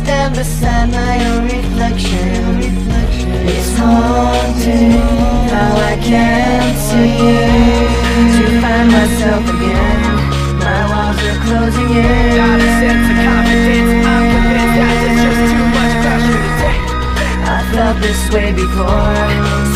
stand beside my own reflection. It's haunting how I can't see to find myself again. My walls are closing in. Got a sense of confidence, I'm convinced that there's just too much pressure to take. I felt this way before.